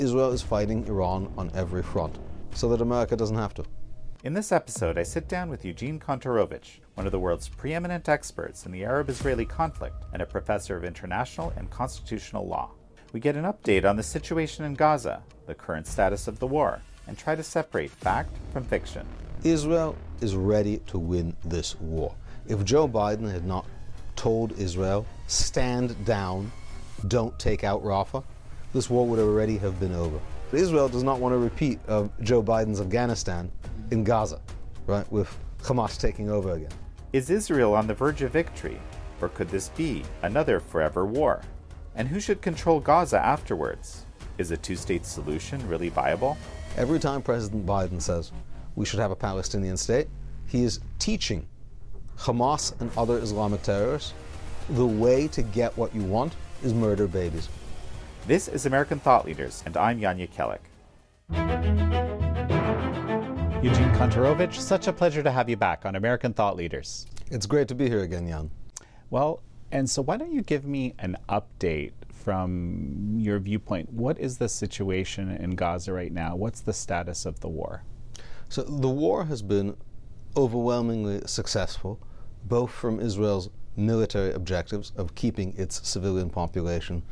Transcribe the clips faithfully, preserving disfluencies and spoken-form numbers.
Israel is fighting Iran on every front, so that America doesn't have to. In this episode, I sit down with Eugene Kontorovich, one of the world's preeminent experts in the Arab-Israeli conflict and a professor of international and constitutional law. We get an update on the situation in Gaza, the current status of the war, and try to separate fact from fiction. Israel is ready to win this war. If Joe Biden had not told Israel, stand down, don't take out Rafah, this war would already have been over. Israel does not want to repeat of Joe Biden's Afghanistan in Gaza, right, with Hamas taking over again. Is Israel on the verge of victory, or could this be another forever war? And who should control Gaza afterwards? Is a two-state solution really viable? Every time President Biden says we should have a Palestinian state, he is teaching Hamas and other Islamic terrorists the way to get what you want is murder babies. This is American Thought Leaders, and I'm Yanya Kellick. Eugene Kontorovich, such a pleasure to have you back on American Thought Leaders. It's great to be here again, Jan. Well, and so why don't you give me an update from your viewpoint? What is the situation in Gaza right now? What's the status of the war? So the war has been overwhelmingly successful, both from Israel's military objectives of keeping its civilian population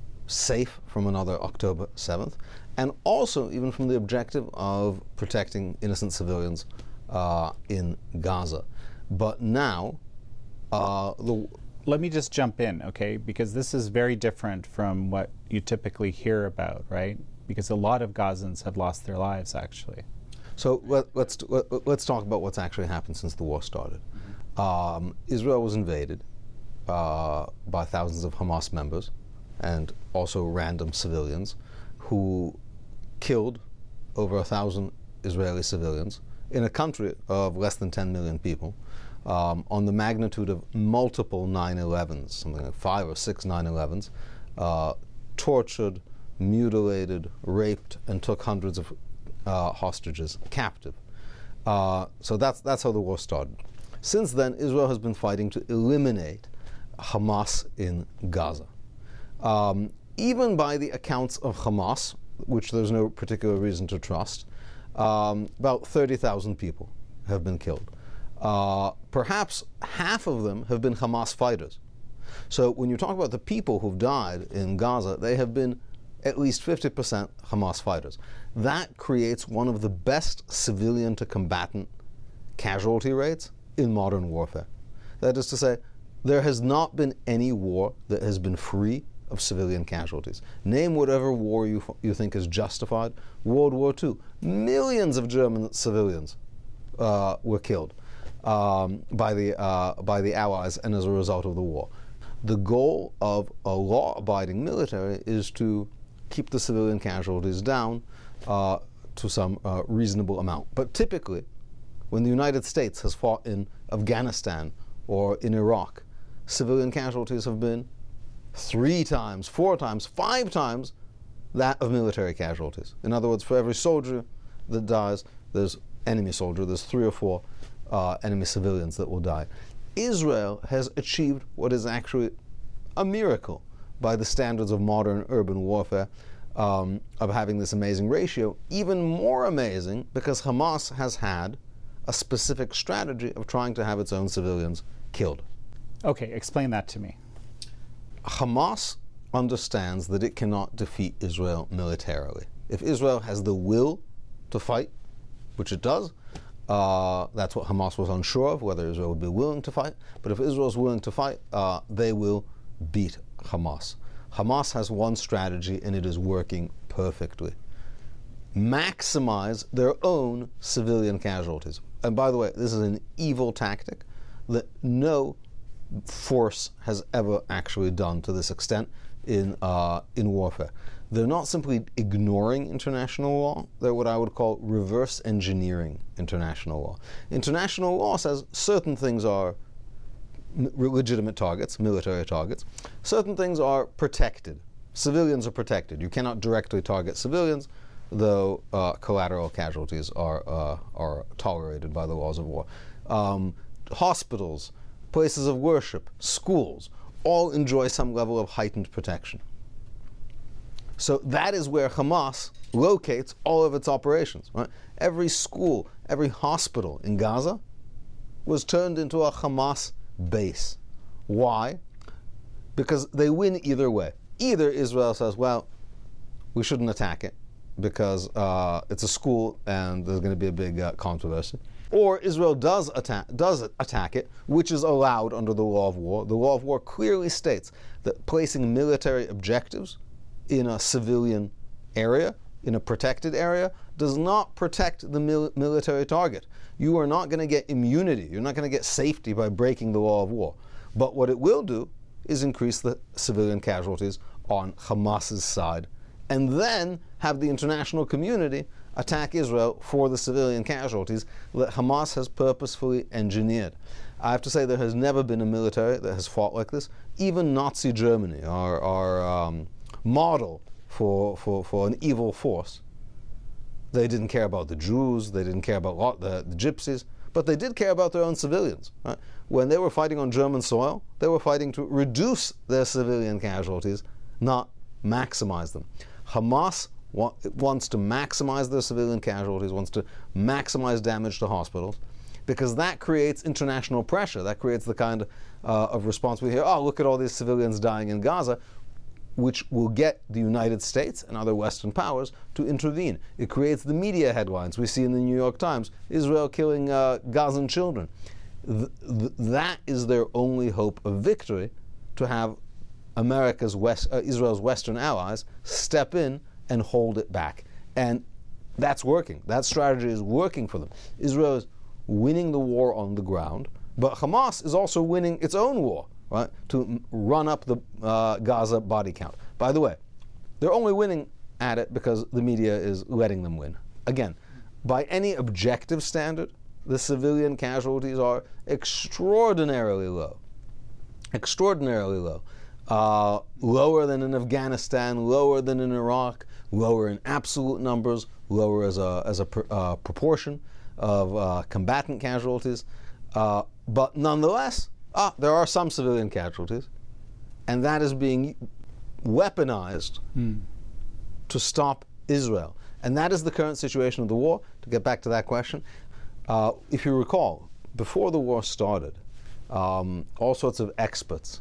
safe from another October seventh, and also even from the objective of protecting innocent civilians uh, in Gaza. But now, uh, the Let me just jump in, okay? Because this is very different from what you typically hear about, right? Because a lot of Gazans have lost their lives, actually. So let, let's let, let's talk about what's actually happened since the war started. Mm-hmm. Um, Israel was invaded uh, by thousands of Hamas members and also random civilians who killed over a thousand Israeli civilians in a country of less than ten million people um, on the magnitude of multiple nine elevens, something like five or six nine elevens, uh, tortured, mutilated, raped, and took hundreds of uh, hostages captive. Uh, so that's, that's how the war started. Since then, Israel has been fighting to eliminate Hamas in Gaza. Um, even by the accounts of Hamas, which there's no particular reason to trust, um, about thirty thousand people have been killed. Uh, perhaps half of them have been Hamas fighters. So when you talk about the people who've died in Gaza, they have been at least fifty percent Hamas fighters. That creates one of the best civilian to combatant casualty rates in modern warfare. That is to say, there has not been any war that has been free of civilian casualties. Name whatever war you, you think is justified. World War Two, millions of German civilians uh, were killed um, by the uh, by the Allies and as a result of the war. The goal of a law-abiding military is to keep the civilian casualties down uh, to some uh, reasonable amount. But typically, when the United States has fought in Afghanistan or in Iraq, civilian casualties have been three times, four times, five times that of military casualties. In other words, for every soldier that dies, there's enemy soldier, there's three or four uh, enemy civilians that will die. Israel has achieved what is actually a miracle by the standards of modern urban warfare, um, of having this amazing ratio. Even more amazing because Hamas has had a specific strategy of trying to have its own civilians killed. Okay, explain that to me. Hamas understands that it cannot defeat Israel militarily. If Israel has the will to fight, which it does, uh, that's what Hamas was unsure of, whether Israel would be willing to fight. But if Israel is willing to fight, uh, they will beat Hamas. Hamas has one strategy, and it is working perfectly. Maximize their own civilian casualties. And by the way, this is an evil tactic that no force has ever actually done to this extent in uh, in warfare. They're not simply ignoring international law, they're what I would call reverse engineering international law. International law says certain things are m- legitimate targets, military targets. Certain things are protected. Civilians are protected. You cannot directly target civilians, though uh, collateral casualties are uh, are tolerated by the laws of war. Um, hospitals, places of worship, schools, all enjoy some level of heightened protection. So that is where Hamas locates all of its operations. Right? Every school, every hospital in Gaza was turned into a Hamas base. Why? Because they win either way. Either Israel says, well, we shouldn't attack it because uh, it's a school and there's going to be a big uh, controversy. Or Israel does attack, does attack it, which is allowed under the law of war. The law of war clearly states that placing military objectives in a civilian area, in a protected area, does not protect the mil- military target. You are not going to get immunity. You're not going to get safety by breaking the law of war. But what it will do is increase the civilian casualties on Hamas's side, and then have the international community attack Israel for the civilian casualties that Hamas has purposefully engineered. I have to say there has never been a military that has fought like this. Even Nazi Germany, our, our um, model for, for, for an evil force, they didn't care about the Jews, they didn't care about the, the gypsies, but they did care about their own civilians. Right? When they were fighting on German soil, they were fighting to reduce their civilian casualties, not maximize them. Hamas wa- wants to maximize their civilian casualties, wants to maximize damage to hospitals, because that creates international pressure. That creates the kind uh, of response we hear, oh, look at all these civilians dying in Gaza, which will get the United States and other Western powers to intervene. It creates the media headlines we see in the New York Times, Israel killing uh, Gazan children. Th- th- that is their only hope of victory, to have America's West, uh, Israel's Western allies step in and hold it back. And that's working. That strategy is working for them. Israel is winning the war on the ground, but Hamas is also winning its own war, right, to run up the uh, Gaza body count. By the way, they're only winning at it because the media is letting them win. Again, by any objective standard, the civilian casualties are extraordinarily low. Extraordinarily low. Uh, lower than in Afghanistan, lower than in Iraq, lower in absolute numbers, lower as a, as a pr- uh, proportion of uh, combatant casualties. Uh, but nonetheless, ah, there are some civilian casualties, and that is being weaponized mm. to stop Israel. And that is the current situation of the war. To get back to that question, uh, if you recall, before the war started, um, all sorts of experts,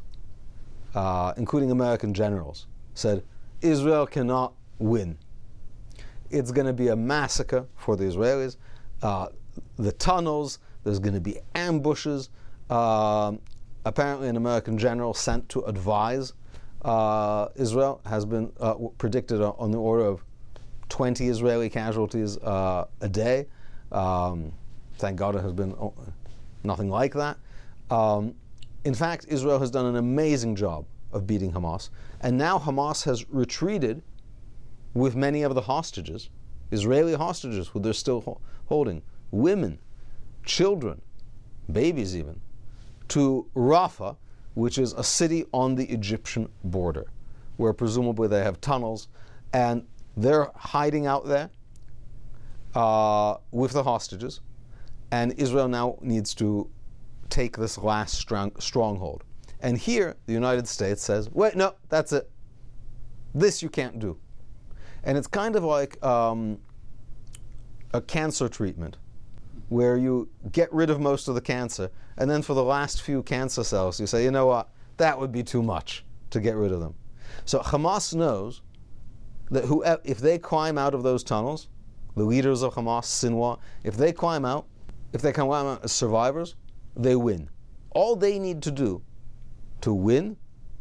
uh, including American generals, said Israel cannot win. It's going to be a massacre for the Israelis. Uh, the tunnels, there's going to be ambushes. Uh, apparently an American general sent to advise uh, Israel has been uh, predicted on the order of twenty Israeli casualties uh, a day. Um, thank God it has been nothing like that. Um, in fact, Israel has done an amazing job of beating Hamas, and now Hamas has retreated with many of the hostages, Israeli hostages who they're still ho- holding, women, children, babies even, to Rafah, which is a city on the Egyptian border, where presumably they have tunnels, and they're hiding out there uh, with the hostages, and Israel now needs to take this last strong, stronghold. And here, the United States says, wait, no, that's it. This you can't do. And it's kind of like um, a cancer treatment, where you get rid of most of the cancer, and then for the last few cancer cells, you say, you know what, that would be too much to get rid of them. So Hamas knows that who, if they climb out of those tunnels, the leaders of Hamas, Sinwar, if they climb out, if they come out as survivors, they win. All they need to do to win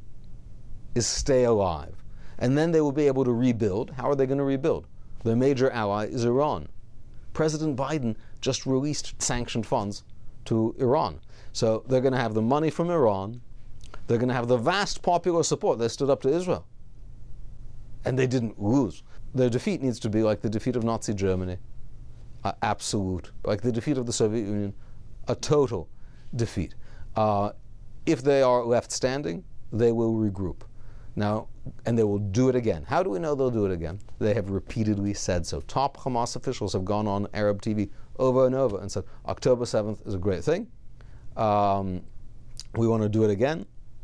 is stay alive. And then they will be able to rebuild. How are they going to rebuild? Their major ally is Iran. President Biden just released sanctioned funds to Iran. So they're going to have the money from Iran. They're going to have the vast popular support. They stood up to Israel. And they didn't lose. Their defeat needs to be like the defeat of Nazi Germany. Uh, absolute. Like the defeat of the Soviet Union. A total defeat. Uh, if they are left standing, they will regroup. Now, and they will do it again. How do we know they'll do it again? They have repeatedly said so. Top Hamas officials have gone on Arab T V over and over and said, October seventh is a great thing. Um, we want to do it again.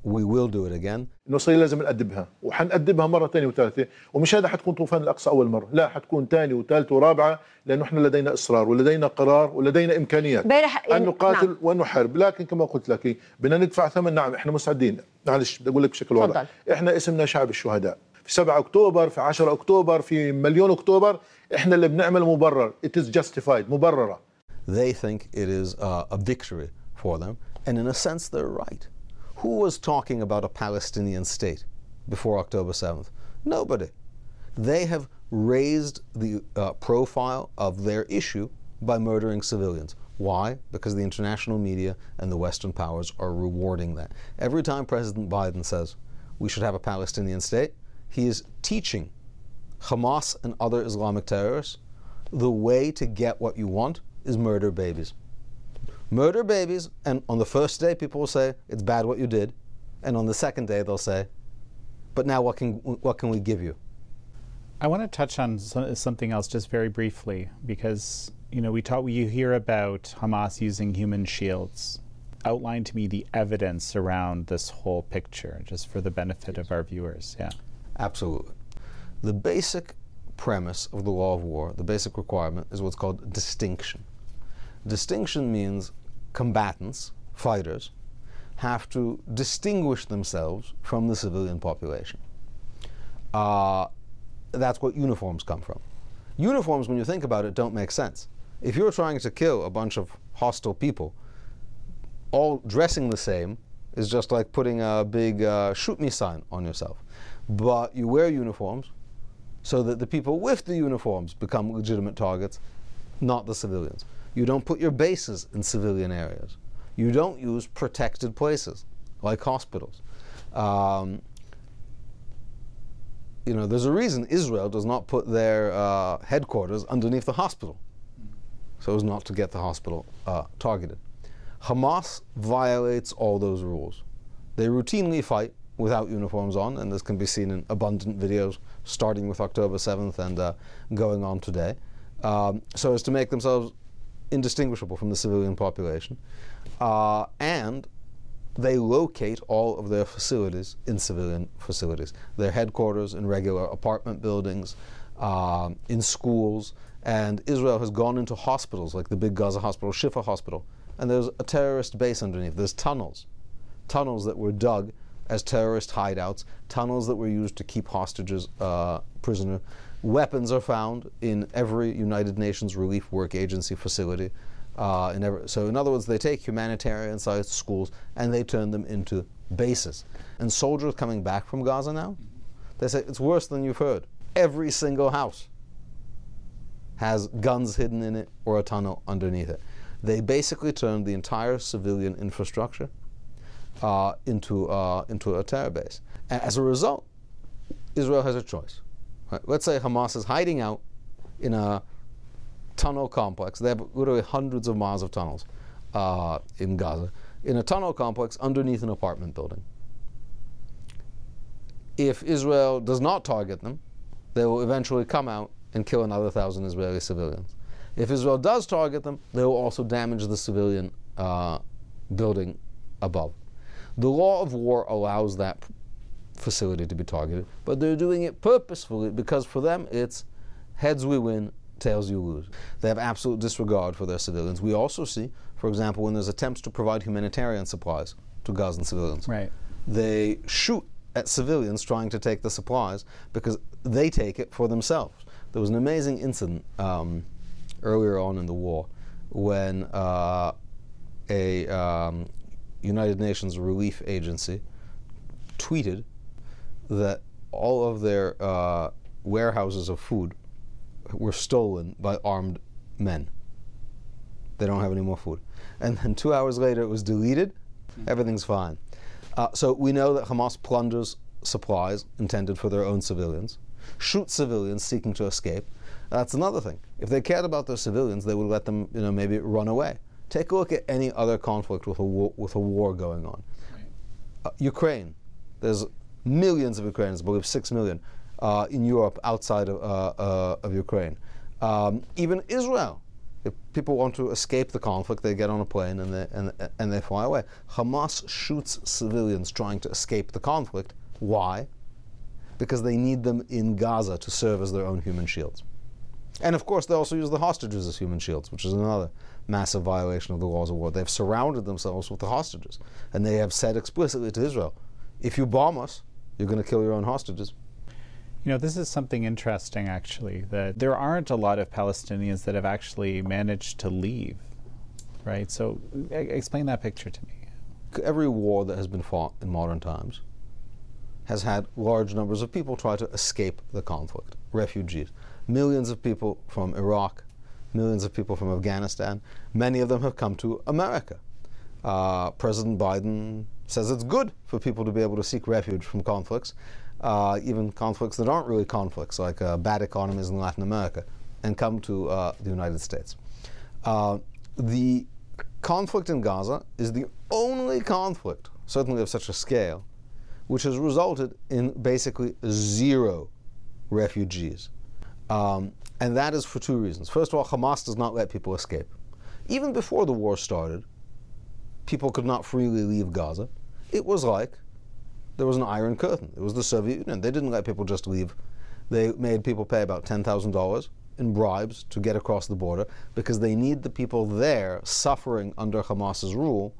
we will do it again. إنه إسرائيل لازم نأدبها وحنأدبها مرة ثانية وثالثة، ومش هذا حتكون طوفان الأقصى أول مرة، لا حتكون ثانية وثالثة ورابعة، لأنه إحنا لدينا إصرار ولدينا قرار ولدينا إمكانيات أن نقاتل نعم. وأن نحارب. لكن كما قلت لك بدنا ندفع ثمن. نعم إحنا مستعدين. معلش بدي أقول لك بشكل واضح، إحنا اسمنا شعب الشهداء. في سبعة أكتوبر، في عشرة أكتوبر، في مليون أكتوبر، إحنا اللي بنعمل مبرر. It is justified. مبررة. They think it is uh, a victory for them, and in a sense they're right. Who was talking about a Palestinian state before October seventh? Nobody. They have raised the uh, profile of their issue by murdering civilians. Why? Because the international media and the Western powers are rewarding that. Every time President Biden says we should have a Palestinian state, he is teaching Hamas and other Islamic terrorists the way to get what you want is murder babies. Murder babies, and on the first day people will say it's bad what you did, and on the second day they'll say, but now what can what can we give you? I want to touch on something else just very briefly, because you know we talk you hear about Hamas using human shields. Outline to me the evidence around this whole picture, just for the benefit of our viewers. Yeah, absolutely. The basic premise of the law of war, the basic requirement, is what's called distinction. Distinction means combatants, fighters, have to distinguish themselves from the civilian population. Uh, that's what uniforms come from. Uniforms, when you think about it, don't make sense. If you're trying to kill a bunch of hostile people, all dressing the same is just like putting a big uh, shoot me sign on yourself. But you wear uniforms so that the people with the uniforms become legitimate targets, not the civilians. You don't put your bases in civilian areas. You don't use protected places like hospitals. Um, you know, there's a reason Israel does not put their uh, headquarters underneath the hospital, so as not to get the hospital uh, targeted. Hamas violates all those rules. They routinely fight without uniforms on, and this can be seen in abundant videos starting with October seventh and uh, going on today, um, so as to make themselves indistinguishable from the civilian population, uh, and they locate all of their facilities in civilian facilities, their headquarters in regular apartment buildings, uh, in schools, and Israel has gone into hospitals like the big Gaza hospital, Shifa hospital, and there's a terrorist base underneath. There's tunnels, tunnels that were dug as terrorist hideouts, tunnels that were used to keep hostages uh, prisoner. Weapons are found in every United Nations Relief Work Agency facility. Uh, in every, so in other words, they take humanitarian sites, schools, and they turn them into bases. And soldiers coming back from Gaza now, they say it's worse than you've heard. Every single house has guns hidden in it or a tunnel underneath it. They basically turned the entire civilian infrastructure uh, into, uh, into a terror base. And as a result, Israel has a choice. Right? Let's say Hamas is hiding out in a tunnel complex. They have literally hundreds of miles of tunnels uh, in Gaza. In a tunnel complex underneath an apartment building. If Israel does not target them, they will eventually come out and kill another thousand Israeli civilians. If Israel does target them, they will also damage the civilian uh, building above. The law of war allows that facility to be targeted, but they're doing it purposefully because for them it's heads we win, tails you lose. They have absolute disregard for their civilians. We also see, for example, when there's attempts to provide humanitarian supplies to Gazan civilians, right. They shoot at civilians trying to take the supplies because they take it for themselves. There was an amazing incident um, earlier on in the war when uh, a um, United Nations Relief Agency tweeted that all of their uh, warehouses of food were stolen by armed men. They don't have any more food. And then two hours later it was deleted. Everything's fine. Uh, so we know that Hamas plunders supplies intended for their own civilians, shoots civilians seeking to escape. That's another thing. If they cared about their civilians, they would let them, you know, maybe run away. Take a look at any other conflict with a war, with a war going on. Right. Uh, Ukraine, there's millions of Ukrainians, I believe six million, uh, in Europe outside of, uh, uh, of Ukraine. Um, even Israel If people want to escape the conflict, they get on a plane and they, and, and they fly away. Hamas shoots civilians trying to escape the conflict. Why? Because they need them in Gaza to serve as their own human shields. And of course, they also use the hostages as human shields, which is another massive violation of the laws of war. They've surrounded themselves with the hostages. And they have said explicitly to Israel, if you bomb us, you're going to kill your own hostages. You know, this is something interesting, actually, that there aren't a lot of Palestinians that have actually managed to leave, right? So e- explain that picture to me. Every war that has been fought in modern times has had large numbers of people try to escape the conflict, refugees. Millions of people from Iraq, millions of people from Afghanistan. Many of them have come to America. Uh, President Biden says it's good for people to be able to seek refuge from conflicts. Uh, even conflicts that aren't really conflicts, like uh, bad economies in Latin America, and come to uh, the United States. Uh, the conflict in Gaza is the only conflict, certainly of such a scale, which has resulted in basically zero refugees. Um, and that is for two reasons. First of all, Hamas does not let people escape. Even before the war started, people could not freely leave Gaza. It was like there was an Iron Curtain. It was the Soviet Union. They didn't let people just leave. They made people pay about ten thousand dollars in bribes to get across the border because they need the people there suffering under Hamas's rule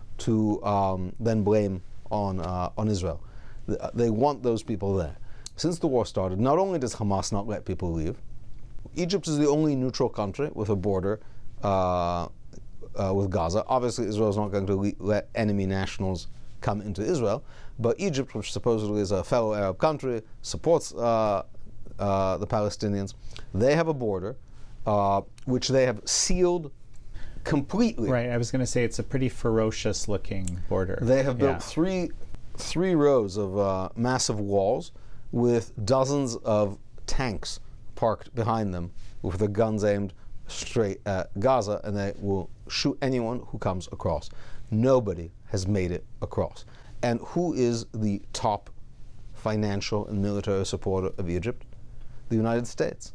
to um, then blame on, uh, on Israel. They want those people there. Since the war started, not only does Hamas not let people leave, Egypt is the only neutral country with a border uh, uh, with Gaza. Obviously, Israel is not going to le- let enemy nationals come into Israel, but Egypt, which supposedly is a fellow Arab country, supports uh, uh, the Palestinians. They have a border uh, which they have sealed completely. Right, I was going to say it's a pretty ferocious looking border. They have built yeah. three three rows of uh, massive walls with dozens of tanks parked behind them with their guns aimed straight at Gaza, and they will shoot anyone who comes across. Nobody has made it across. And who is the top financial and military supporter of Egypt? The United States.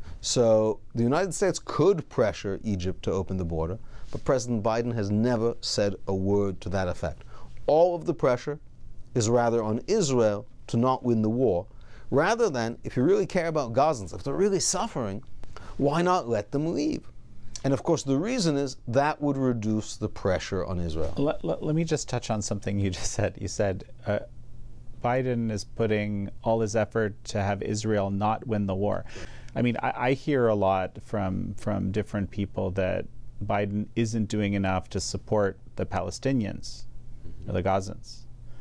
So the United States could pressure Egypt to open the border, but President Biden has never said a word to that effect. All of the pressure is rather on Israel to not win the war, rather than, if you really care about Gazans, if they're really suffering, why not let them leave? And of course, the reason is that would reduce the pressure on Israel. Let, let, let me just touch on something you just said. You said uh, Biden is putting all his effort to have Israel not win the war. I mean, I, I hear a lot from from different people that Biden isn't doing enough to support the Palestinians, mm-hmm. or the Gazans.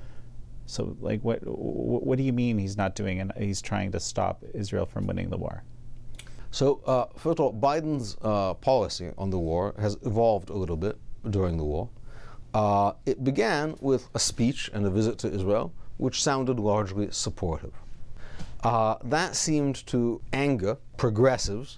So, like, what what do you mean he's not doing it? He's trying to stop Israel from winning the war? So, uh, first of all, Biden's uh, policy on the war has evolved a little bit during the war. Uh, it began with a speech and a visit to Israel, which sounded largely supportive. Uh, that seemed to anger progressives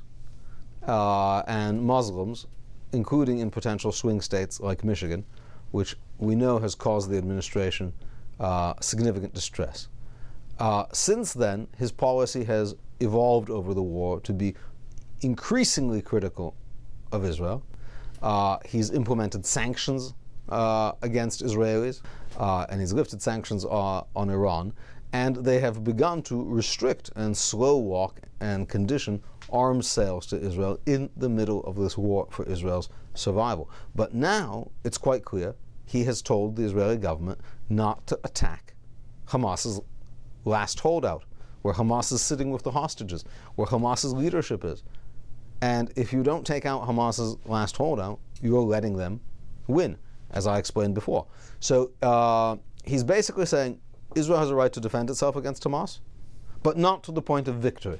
uh, and Muslims, including in potential swing states like Michigan, which we know has caused the administration uh, significant distress. Uh, since then, his policy has evolved over the war to be increasingly critical of Israel. Uh, he's implemented sanctions uh, against Israelis, uh, and he's lifted sanctions uh, on Iran, and they have begun to restrict and slow walk and condition arms sales to Israel in the middle of this war for Israel's survival. But now it's quite clear he has told the Israeli government not to attack Hamas's last holdout, where Hamas is sitting with the hostages, where Hamas's leadership is. And if you don't take out Hamas's last holdout, you're letting them win, as I explained before. So uh, he's basically saying Israel has a right to defend itself against Hamas, but not to the point of victory.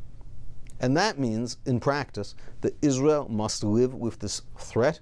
And that means, in practice, that Israel must live with this threat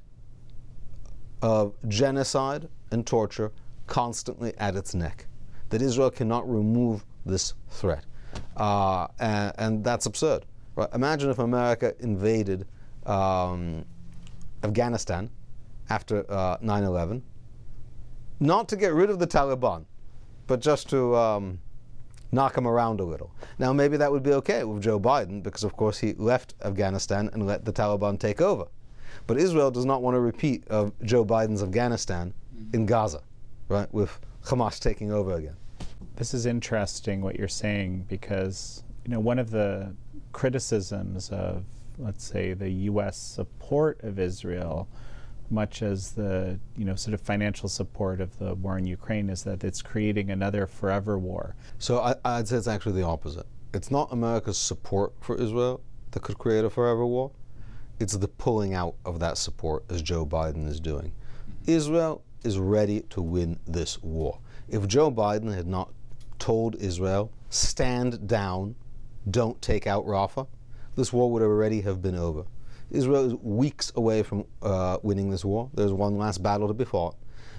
of genocide and torture constantly at its neck. That Israel cannot remove this threat. Uh, and, and that's absurd. Right? Imagine if America invaded um, Afghanistan after uh, nine eleven, not to get rid of the Taliban, but just to um, knock him around a little. Now, maybe that would be okay with Joe Biden because, of course, he left Afghanistan and let the Taliban take over. But Israel does not want to repeat of Joe Biden's Afghanistan in Gaza, right, with Hamas taking over again. This is interesting what you're saying because, you know, one of the criticisms of, let's say, the U S support of Israel, much as the, you know, sort of financial support of the war in Ukraine, is that it's creating another forever war. So I, I'd say it's actually the opposite. It's not America's support for Israel that could create a forever war. It's the pulling out of that support, as Joe Biden is doing. Israel is ready to win this war. If Joe Biden had not told Israel, stand down, don't take out Rafah, this war would already have been over. Israel is weeks away from uh, winning this war. There's one last battle to be fought.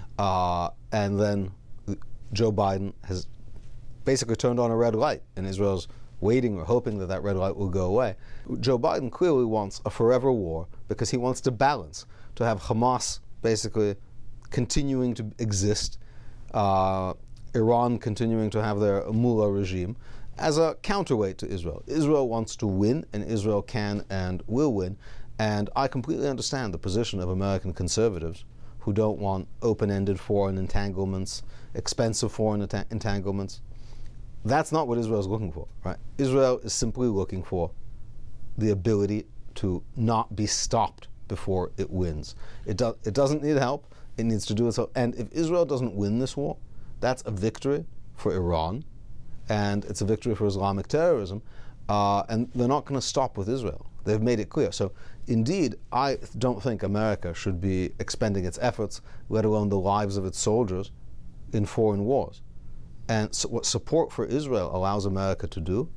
Uh, and then Joe Biden has basically turned on a red light, and Israel's waiting or hoping that that red light will go away. Joe Biden clearly wants a forever war because he wants to balance, to have Hamas basically continuing to exist, uh, Iran continuing to have their mullah regime, as a counterweight to Israel. Israel wants to win, and Israel can and will win. And I completely understand the position of American conservatives who don't want open-ended foreign entanglements, expensive foreign enta- entanglements. That's not what Israel is looking for, right? Israel is simply looking for the ability to not be stopped before it wins. It, do- it doesn't need help. It needs to do it so. And if Israel doesn't win this war, that's a victory for Iran, and it's a victory for Islamic terrorism, uh, and they're not going to stop with Israel. They've made it clear. So, indeed, I don't think America should be expending its efforts, let alone the lives of its soldiers, in foreign wars. And so what support for Israel allows America to do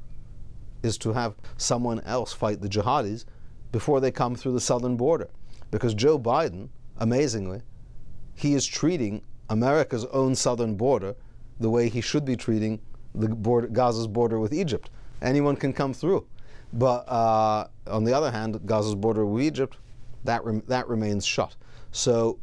is to have someone else fight the jihadis before they come through the southern border. Because Joe Biden, amazingly, he is treating America's own southern border the way he should be treating the border, Gaza's border with Egypt. Anyone can come through. But uh, on the other hand, Gaza's border with Egypt, that rem- that remains shut. So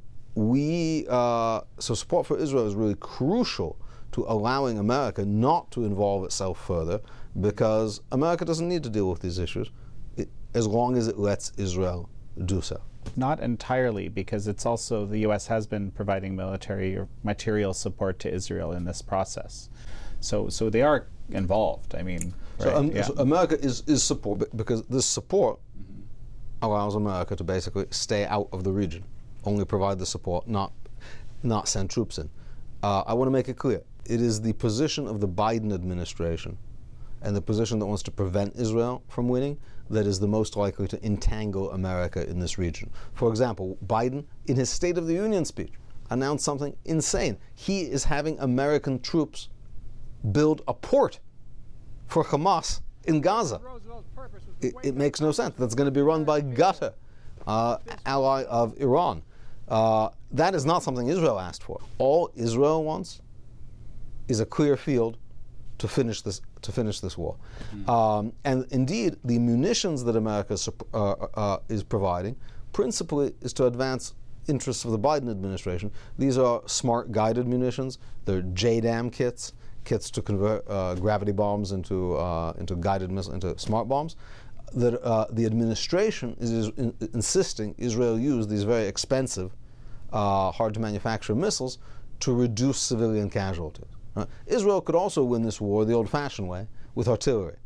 we, uh, so support for Israel is really crucial to allowing America not to involve itself further, because America doesn't need to deal with these issues it, as long as it lets Israel do so. Not entirely, because it's also, the U S has been providing military or material support to Israel in this process. So so they are involved, I mean. So, right, um, yeah. so America is, is support, because this support mm-hmm. allows America to basically stay out of the region, only provide the support, not, not send troops in. Uh, I want to make it clear, it is the position of the Biden administration and the position that wants to prevent Israel from winning that is the most likely to entangle America in this region. For example, Biden, in his State of the Union speech, announced something insane. He is having American troops build a port for Hamas in Gaza. It, it makes no sense. That's going to be run by Qatar, uh, ally of Iran. Uh, that is not something Israel asked for. All Israel wants is a clear field to finish this to finish this war. Mm-hmm. Um, and indeed, the munitions that America uh, uh, is providing principally is to advance interests of the Biden administration. These are smart guided munitions. They're J DAM kits, kits to convert uh, gravity bombs into uh, into guided missiles, into smart bombs. That uh, the administration is, is in, insisting Israel use these very expensive, uh, hard to manufacture missiles to reduce civilian casualties. Right? Israel could also win this war the old-fashioned way, with artillery.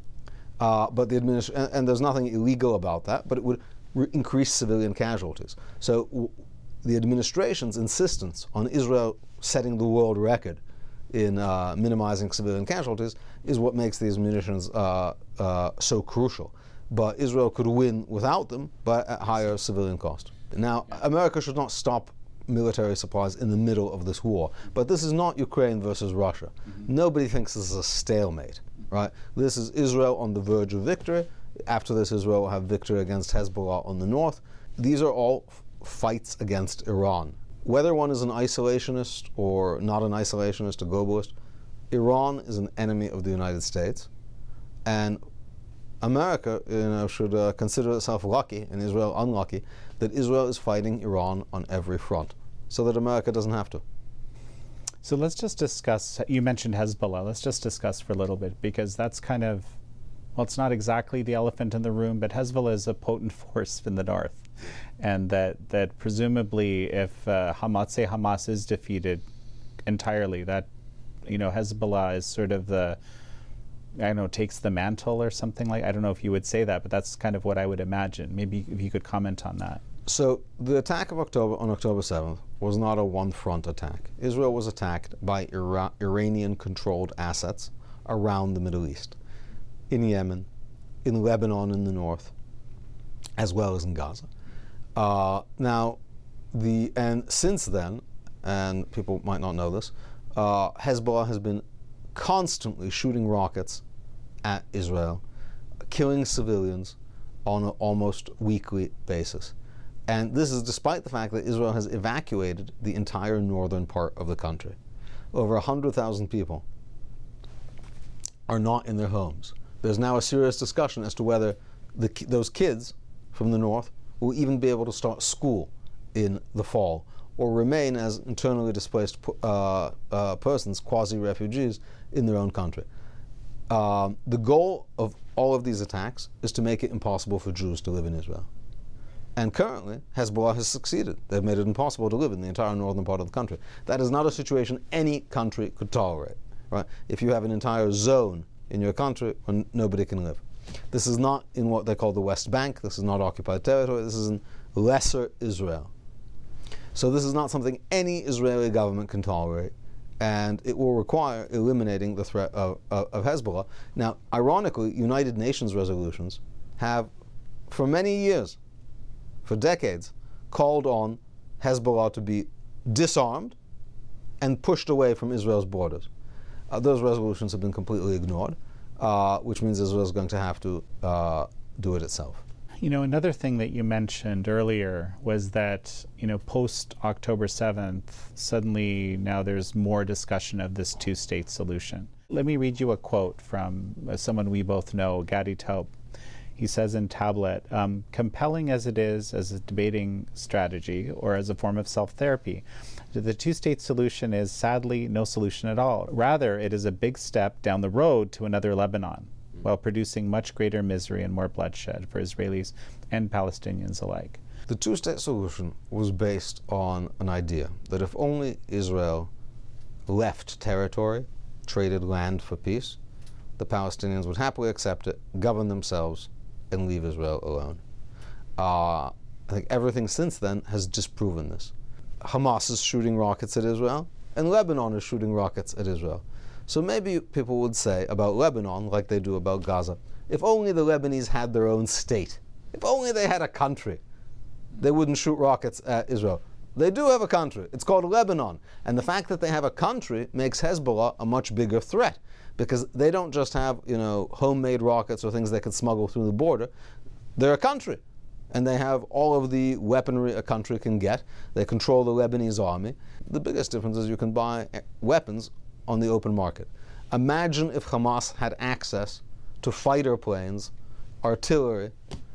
Uh, but the administ- and, and there's nothing illegal about that, but it would re- increase civilian casualties. So w- the administration's insistence on Israel setting the world record in uh, minimizing civilian casualties is what makes these munitions uh, uh, so crucial. But Israel could win without them, but at higher civilian cost. Now, America should not stop military supplies in the middle of this war. But this is not Ukraine versus Russia. Mm-hmm. Nobody thinks this is a stalemate, right? This is Israel on the verge of victory. After this, Israel will have victory against Hezbollah on the north. These are all f- fights against Iran. Whether one is an isolationist or not an isolationist, a globalist, Iran is an enemy of the United States. And America, you know, should uh, consider itself lucky, and Israel unlucky, that Israel is fighting Iran on every front, so that America doesn't have to. So let's just discuss, you mentioned Hezbollah. Let's just discuss for a little bit, because that's kind of, well, it's not exactly the elephant in the room, but Hezbollah is a potent force in the north. And that, that presumably if uh, Hamas, say Hamas is defeated entirely, that, you know, Hezbollah is sort of the, I don't know, takes the mantle or something like, I don't know if you would say that, but that's kind of what I would imagine. Maybe if you could comment on that. So the attack of October on October seventh was not a one-front attack. Israel was attacked by Ira- Iranian-controlled assets around the Middle East, in Yemen, in Lebanon in the north, as well as in Gaza. Uh, now, the and since then, and people might not know this, uh, Hezbollah has been constantly shooting rockets at Israel, killing civilians on an almost weekly basis. And this is despite the fact that Israel has evacuated the entire northern part of the country. Over one hundred thousand people are not in their homes. There's now a serious discussion as to whether the, those kids from the north will even be able to start school in the fall, or remain as internally displaced uh, uh, persons, quasi-refugees, in their own country. Um, the goal of all of these attacks is to make it impossible for Jews to live in Israel. And currently, Hezbollah has succeeded. They've made it impossible to live in the entire northern part of the country. That is not a situation any country could tolerate, right? If you have an entire zone in your country where nobody can live. This is not in what they call the West Bank. This is not occupied territory. This is in lesser Israel. So this is not something any Israeli government can tolerate, and it will require eliminating the threat of, of, of Hezbollah. Now, ironically, United Nations resolutions have, for many years, for decades, called on Hezbollah to be disarmed and pushed away from Israel's borders. Uh, those resolutions have been completely ignored, uh, which means Israel is going to have to uh, do it itself. You know, another thing that you mentioned earlier was that, you know, post-October seventh, suddenly now there's more discussion of this two-state solution. Let me read you a quote from uh, someone we both know, Gadi Taub. He says in Tablet, um, compelling as it is as a debating strategy or as a form of self-therapy, the two-state solution is sadly no solution at all. Rather, it is a big step down the road to another Lebanon, while producing much greater misery and more bloodshed for Israelis and Palestinians alike. The two-state solution was based on an idea that if only Israel left territory, traded land for peace, the Palestinians would happily accept it, govern themselves, and leave Israel alone. Uh, I think everything since then has disproven this. Hamas is shooting rockets at Israel, and Lebanon is shooting rockets at Israel. So maybe people would say about Lebanon, like they do about Gaza, if only the Lebanese had their own state, if only they had a country, they wouldn't shoot rockets at Israel. They do have a country. It's called Lebanon. And the fact that they have a country makes Hezbollah a much bigger threat, because they don't just have, you know, homemade rockets or things they could smuggle through the border. They're a country. And they have all of the weaponry a country can get. They control the Lebanese army. The biggest difference is you can buy weapons on the open market. Imagine if Hamas had access to fighter planes, artillery,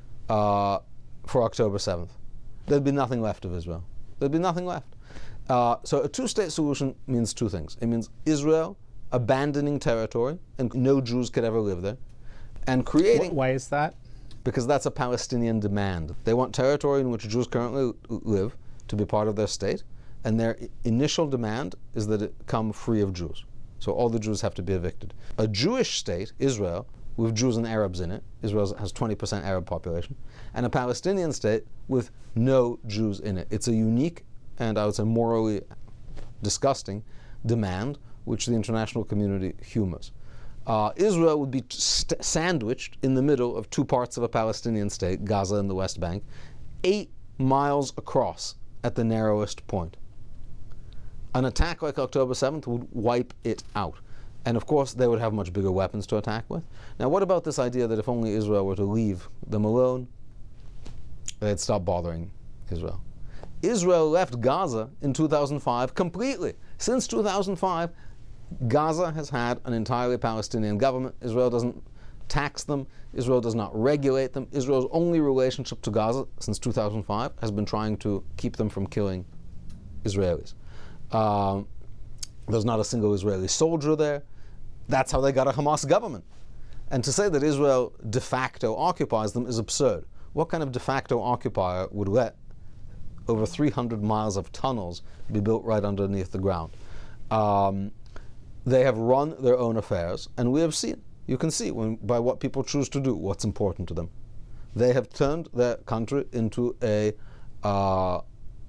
uh, for October seventh. There'd be nothing left of Israel. There'd be nothing left. Uh, so a two-state solution means two things. It means Israel abandoning territory, and no Jews could ever live there, and creating... Why is that? Because that's a Palestinian demand. They want territory in which Jews currently live to be part of their state, and their initial demand is that it come free of Jews. So all the Jews have to be evicted. A Jewish state, Israel, with Jews and Arabs in it, Israel has twenty percent Arab population, and a Palestinian state with no Jews in it. It's a unique, and I would say morally disgusting, demand which the international community humors. Uh, Israel would be st- sandwiched in the middle of two parts of a Palestinian state, Gaza and the West Bank, eight miles across at the narrowest point. An attack like October seventh would wipe it out. And of course, they would have much bigger weapons to attack with. Now, what about this idea that if only Israel were to leave them alone, they'd stop bothering Israel? Israel left Gaza in two thousand five completely. Since two thousand five, Gaza has had an entirely Palestinian government. Israel doesn't tax them. Israel does not regulate them. Israel's only relationship to Gaza since two thousand five has been trying to keep them from killing Israelis. Um, There's not a single Israeli soldier there. That's how they got a Hamas government. And to say that Israel de facto occupies them is absurd. What kind of de facto occupier would let over three hundred miles of tunnels be built right underneath the ground? Um, they have run their own affairs, and we have seen, you can see when, by what people choose to do, what's important to them. They have turned their country into a uh,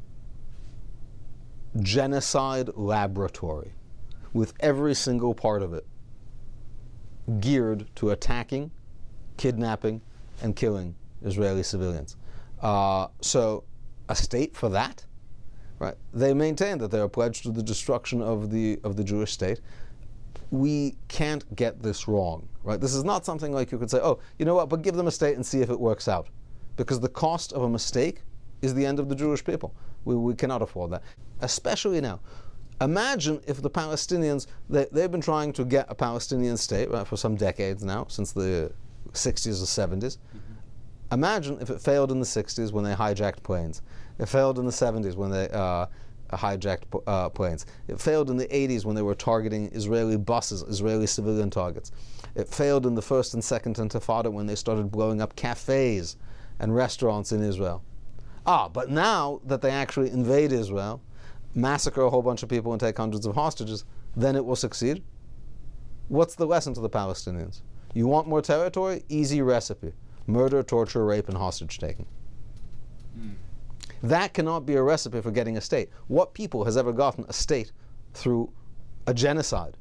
genocide laboratory, with every single part of it geared to attacking, kidnapping, and killing Israeli civilians. Uh, so, a state for that, right? They maintain that they are pledged to the destruction of the of the Jewish state. We can't get this wrong, right? This is not something like you could say, oh, you know what, but give them a state and see if it works out. Because the cost of a mistake is the end of the Jewish people. We, we cannot afford that, especially now. Imagine if the Palestinians, they, they've been trying to get a Palestinian state right, for some decades now, since the sixties or seventies. Mm-hmm. Imagine if it failed in the sixties when they hijacked planes. It failed in the seventies when they uh, hijacked uh, planes. It failed in the eighties when they were targeting Israeli buses, Israeli civilian targets. It failed in the first and second Intifada when they started blowing up cafes and restaurants in Israel. Ah, but now that they actually invade Israel, massacre a whole bunch of people and take hundreds of hostages, then it will succeed. What's the lesson to the Palestinians? You want more territory? Easy recipe. Murder, torture, rape, and hostage taking. Mm. That cannot be a recipe for getting a state. What people has ever gotten a state through a genocide?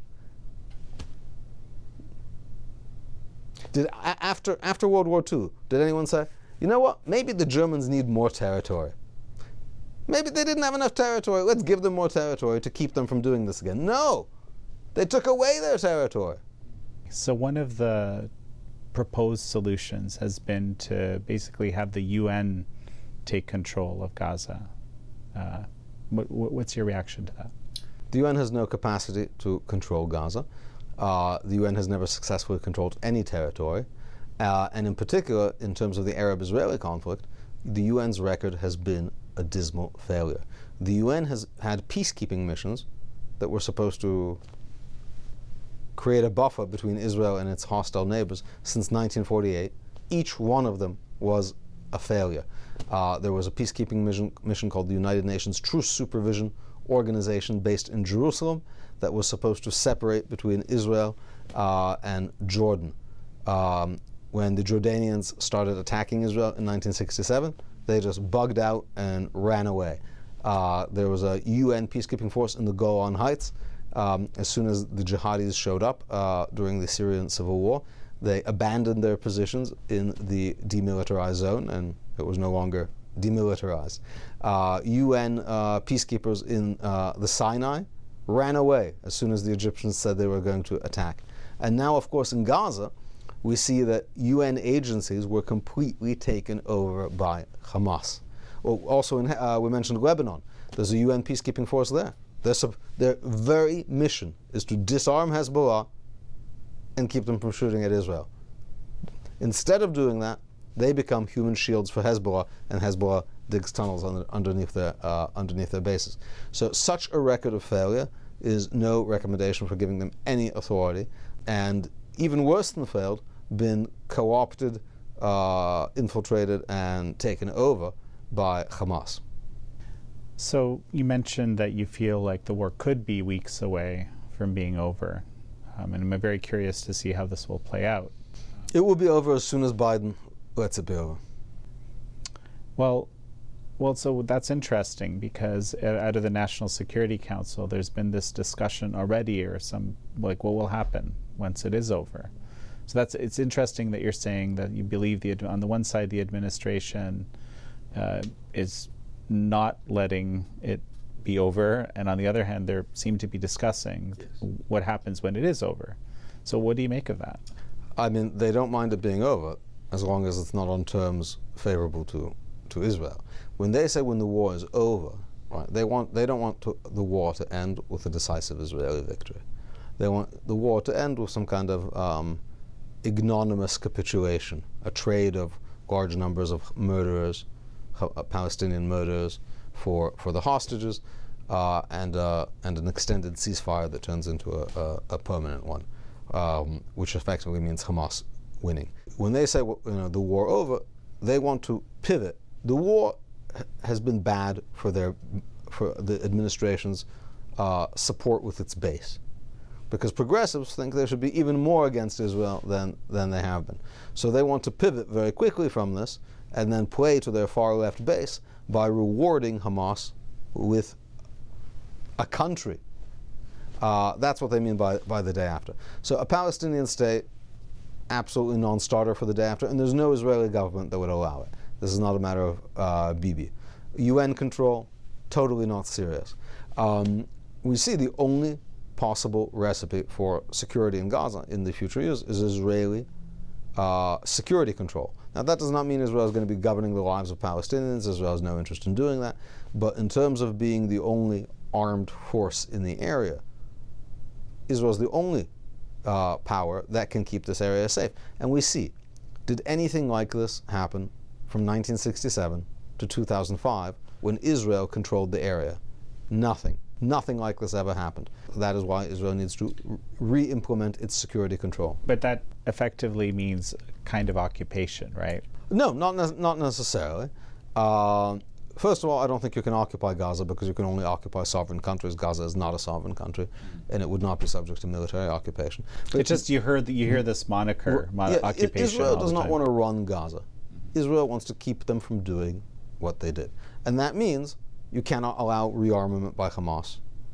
Did a- after after World War Two, did anyone say, you know what, maybe the Germans need more territory? Maybe they didn't have enough territory. Let's give them more territory to keep them from doing this again. No! They took away their territory. So one of the proposed solutions has been to basically have the U N take control of Gaza. Uh, what, what's your reaction to that? The U N has no capacity to control Gaza. Uh, the U N has never successfully controlled any territory. Uh, and in particular, in terms of the Arab-Israeli conflict, the U N's record has been a dismal failure. The U N has had peacekeeping missions that were supposed to create a buffer between Israel and its hostile neighbors since nineteen forty-eight. Each one of them was a failure. Uh, there was a peacekeeping mission, mission called the United Nations Truce Supervision Organization based in Jerusalem that was supposed to separate between Israel uh, and Jordan. Um, when the Jordanians started attacking Israel in nineteen sixty-seven, they just bugged out and ran away. Uh, there was a U N peacekeeping force in the Golan Heights. Um, as soon as the jihadis showed up uh, during the Syrian civil war, they abandoned their positions in the demilitarized zone, and it was no longer demilitarized. Uh, U N uh, peacekeepers in uh, the Sinai ran away as soon as the Egyptians said they were going to attack. And now, of course, in Gaza, we see that U N agencies were completely taken over by Hamas. Well, also, in, uh, we mentioned Lebanon. There's a U N peacekeeping force there. Their, sub- their very mission is to disarm Hezbollah and keep them from shooting at Israel. Instead of doing that, they become human shields for Hezbollah, and Hezbollah digs tunnels under, underneath their uh, underneath their bases. So, such a record of failure is no recommendation for giving them any authority, and even worse than failed, been co-opted, uh, infiltrated, and taken over by Hamas. So you mentioned that you feel like the war could be weeks away from being over, um, and I'm very curious to see how this will play out. It will be over as soon as Biden lets it be over. Well, well, so that's interesting because out of the National Security Council, there's been this discussion already, or some like what will happen once it is over. So that's it's interesting that you're saying that you believe the on the one side the administration uh, is not letting it be over, and on the other hand, they seem to be discussing yes. what happens when it is over. So what do you make of that? I mean, they don't mind it being over as long as it's not on terms favorable to, to Israel. When they say when the war is over, right, they want they don't want to, the war to end with a decisive Israeli victory. They want the war to end with some kind of um, ignominious capitulation, a trade of large numbers of murderers, Palestinian murderers, for, for the hostages, uh, and uh, and an extended ceasefire that turns into a, a, a permanent one, um, which effectively means Hamas winning. When they say, well, you know, the war over, they want to pivot. The war h- has been bad for their for the administration's uh, support with its base, because progressives think they should be even more against Israel than than they have been. So they want to pivot very quickly from this and then play to their far left base by rewarding Hamas with a country. Uh, that's what they mean by, by the day after. So a Palestinian state, absolutely non-starter for the day after, and there's no Israeli government that would allow it. This is not a matter of uh, Bibi. U N control, totally not serious. Um, we see the only possible recipe for security in Gaza in the future years is Israeli uh, security control. Now, that does not mean Israel is going to be governing the lives of Palestinians. Israel has no interest in doing that. But in terms of being the only armed force in the area, Israel is the only uh, power that can keep this area safe. And we see, did anything like this happen from nineteen sixty-seven to two thousand five when Israel controlled the area? Nothing. Nothing like this ever happened. That is why Israel needs to re-implement its security control. But that effectively means kind of occupation, right? No, not ne- not necessarily. Uh, first of all, I don't think you can occupy Gaza because you can only occupy sovereign countries. Gaza is not a sovereign country, and it would not be subject to military occupation. But it's just you heard the, you hear this moniker, mon- yeah, occupation. Israel does not time. want to run Gaza. Israel wants to keep them from doing what they did, and that means you cannot allow rearmament by Hamas.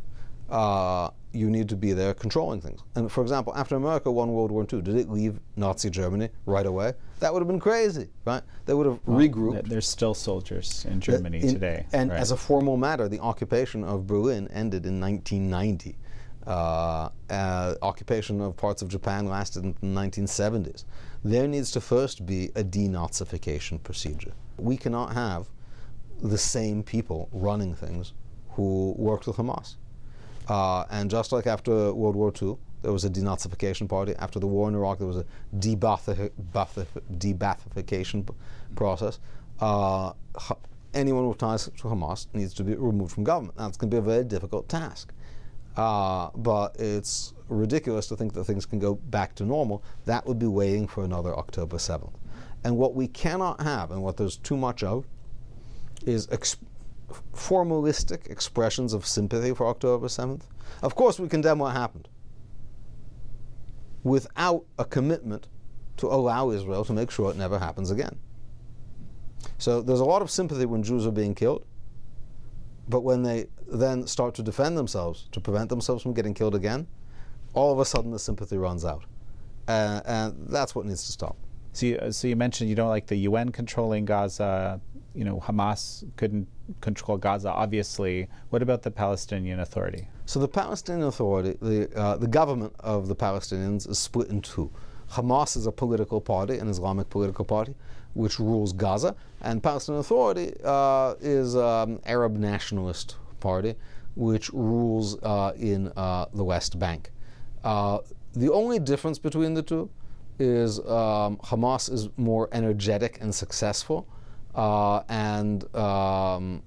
Uh, you need to be there controlling things. And for example, after America won World War Two, did it leave Nazi Germany right away? That would have been crazy, right? They would have well, regrouped. There's still soldiers in Germany in, today. And right. as a formal matter, the occupation of Berlin ended in nineteen ninety. Uh, uh, occupation of parts of Japan lasted in the nineteen seventies. There needs to first be a denazification procedure. We cannot have the same people running things who worked with Hamas. Uh, and just like after World War Two, there was a denazification party. After the war in Iraq, there was a debathification process. Uh, anyone with ties to Hamas needs to be removed from government. That's going to be a very difficult task. Uh, but it's ridiculous to think that things can go back to normal. That would be waiting for another October seventh. And what we cannot have, and what there's too much of, is ex- formalistic expressions of sympathy for October seventh. Of course, we condemn what happened without a commitment to allow Israel to make sure it never happens again. So there's a lot of sympathy when Jews are being killed, but when they then start to defend themselves, to prevent themselves from getting killed again, all of a sudden the sympathy runs out. Uh, and that's what needs to stop. So you, so you mentioned you don't like the U N controlling Gaza. You know, Hamas couldn't control Gaza, obviously. What about the Palestinian Authority? So the Palestinian Authority, the, uh, the government of the Palestinians is split in two. Hamas is a political party, an Islamic political party, which rules Gaza, and Palestinian Authority uh, is an um, Arab nationalist party, which rules uh, in uh, the West Bank. Uh, the only difference between the two is um, Hamas is more energetic and successful, uh, and um,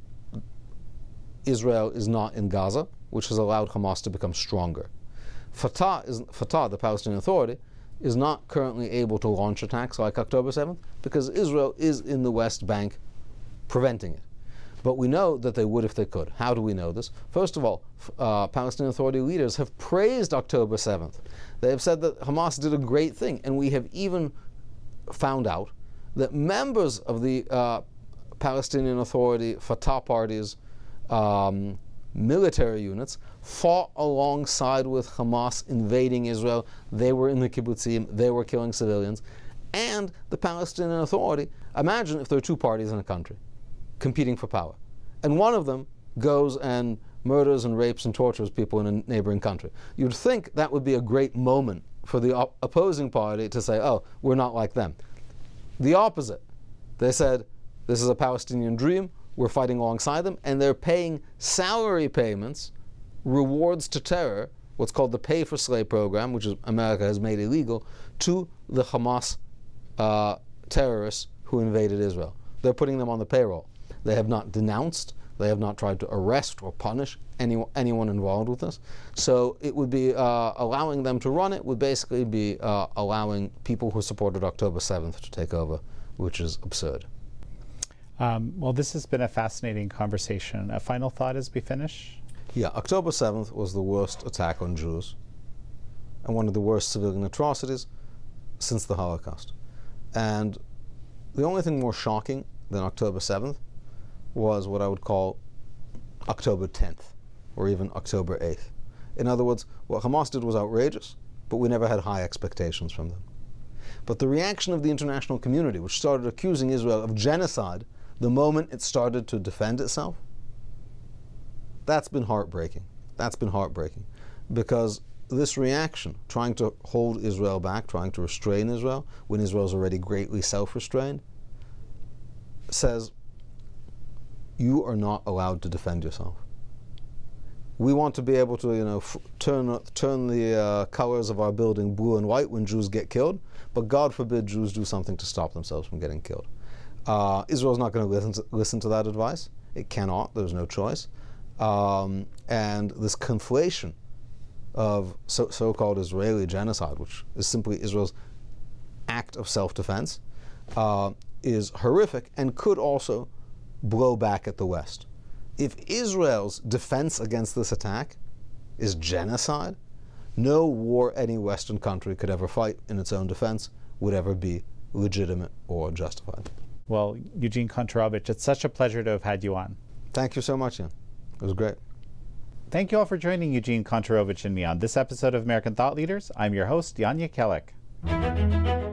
Israel is not in Gaza, which has allowed Hamas to become stronger. Fatah, is, Fatah, the Palestinian Authority, is not currently able to launch attacks like October seventh because Israel is in the West Bank preventing it. But we know that they would if they could. How do we know this? First of all, uh, Palestinian Authority leaders have praised October seventh. They have said that Hamas did a great thing, and we have even found out that members of the uh, Palestinian Authority, Fatah parties, um, military units fought alongside with Hamas invading Israel. They were in the kibbutzim, they were killing civilians. And the Palestinian Authority, imagine if there are two parties in a country competing for power, and one of them goes and murders and rapes and tortures people in a neighboring country. You'd think that would be a great moment for the op- opposing party to say, oh, we're not like them. The opposite. They said, this is a Palestinian dream, we're fighting alongside them, and they're paying salary payments, rewards to terror, what's called the Pay for Slay program, which is America has made illegal, to the Hamas uh, terrorists who invaded Israel. They're putting them on the payroll. They have not denounced They have not tried to arrest or punish any, anyone involved with this. So it would be uh, allowing them to run it would basically be uh, allowing people who supported October seventh to take over, which is absurd. Um, well, this has been a fascinating conversation. A final thought as we finish? Yeah, October seventh was the worst attack on Jews and one of the worst civilian atrocities since the Holocaust. And the only thing more shocking than October seventh was what I would call October tenth, or even October eighth. In other words, what Hamas did was outrageous, but we never had high expectations from them. But the reaction of the international community, which started accusing Israel of genocide the moment it started to defend itself, that's been heartbreaking. That's been heartbreaking. Because this reaction, trying to hold Israel back, trying to restrain Israel, when Israel's already greatly self-restrained, says, you are not allowed to defend yourself. We want to be able to, you know, f- turn turn the uh, colors of our building blue and white when Jews get killed, but God forbid Jews do something to stop themselves from getting killed. Uh, Israel's not going to listen to listen to that advice. It cannot. There's no choice. Um, and this conflation of so, so-called Israeli genocide, which is simply Israel's act of self-defense, uh, is horrific and could also blow back at the West. If Israel's defense against this attack is genocide, no war any Western country could ever fight in its own defense would ever be legitimate or justified. Well, Eugene Kontorovich, it's such a pleasure to have had you on. Thank you so much, Ian. It was great. Thank you all for joining Eugene Kontorovich and me on this episode of American Thought Leaders. I'm your host, Jan Jekielek.